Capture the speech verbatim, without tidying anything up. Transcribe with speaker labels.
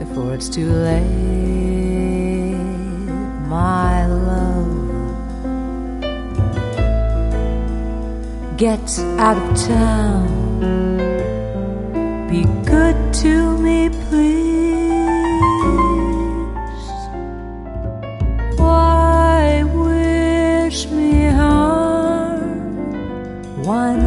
Speaker 1: before it's too late, my love. Get out of town, be good to me, please. Why wish me harm? Why